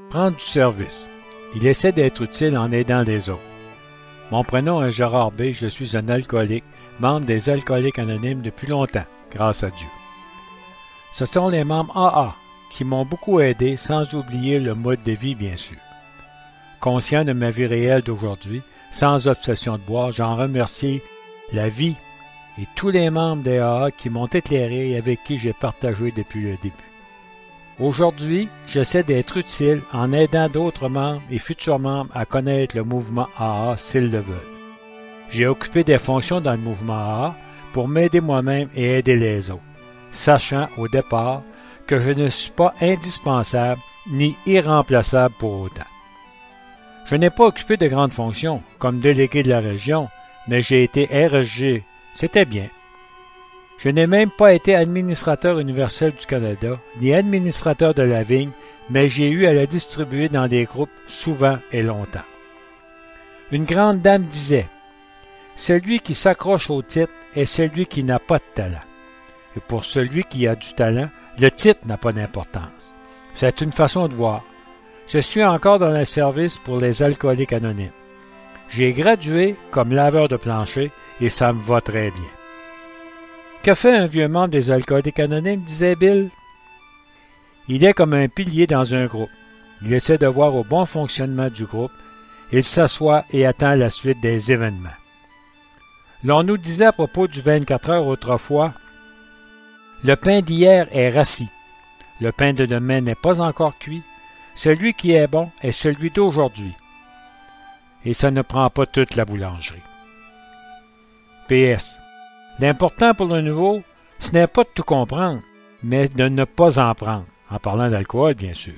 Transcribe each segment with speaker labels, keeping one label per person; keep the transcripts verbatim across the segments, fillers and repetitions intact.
Speaker 1: Prendre du service. Il essaie d'être utile en aidant les autres. Mon prénom est Gérard B. Je suis un alcoolique, membre des Alcooliques Anonymes depuis longtemps, grâce à Dieu. Ce sont les membres A A qui m'ont beaucoup aidé, sans oublier le mode de vie, bien sûr. Conscient de ma vie réelle d'aujourd'hui, sans obsession de boire, j'en remercie la vie et tous les membres des A A qui m'ont éclairé et avec qui j'ai partagé depuis le début. Aujourd'hui, j'essaie d'être utile en aidant d'autres membres et futurs membres à connaître le mouvement A A s'ils le veulent. J'ai occupé des fonctions dans le mouvement A A pour m'aider moi-même et aider les autres, sachant au départ que je ne suis pas indispensable ni irremplaçable pour autant. Je n'ai pas occupé de grandes fonctions, comme délégué de la région, mais j'ai été R S G, c'était bien. Je n'ai même pas été administrateur universel du Canada, ni administrateur de la vigne, mais j'ai eu à la distribuer dans des groupes souvent et longtemps. Une grande dame disait « Celui qui s'accroche au titre est celui qui n'a pas de talent. Et pour celui qui a du talent, le titre n'a pas d'importance. C'est une façon de voir. Je suis encore dans le service pour les alcooliques anonymes. J'ai gradué comme laveur de plancher et ça me va très bien. » Que fait un vieux membre des Alcooliques Anonymes, disait Bill. Il est comme un pilier dans un groupe. Il essaie de voir au bon fonctionnement du groupe. Il s'assoit et attend la suite des événements. L'on nous disait à propos du vingt-quatre heures autrefois, « Le pain d'hier est rassis. Le pain de demain n'est pas encore cuit. Celui qui est bon est celui d'aujourd'hui. » Et ça ne prend pas toute la boulangerie. P S L'important pour le nouveau, ce n'est pas de tout comprendre, mais de ne pas en prendre, en parlant d'alcool, bien sûr.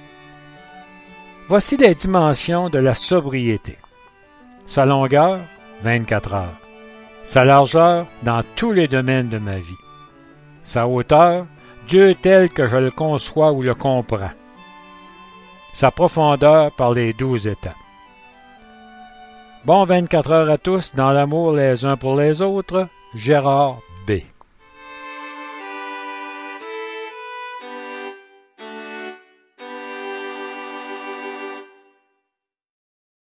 Speaker 1: Voici les dimensions de la sobriété. Sa longueur, vingt-quatre heures. Sa largeur, dans tous les domaines de ma vie. Sa hauteur, Dieu tel que je le conçois ou le comprends. Sa profondeur par les douze étapes. Bon vingt-quatre heures à tous, dans l'amour les uns pour les autres, Gérard B.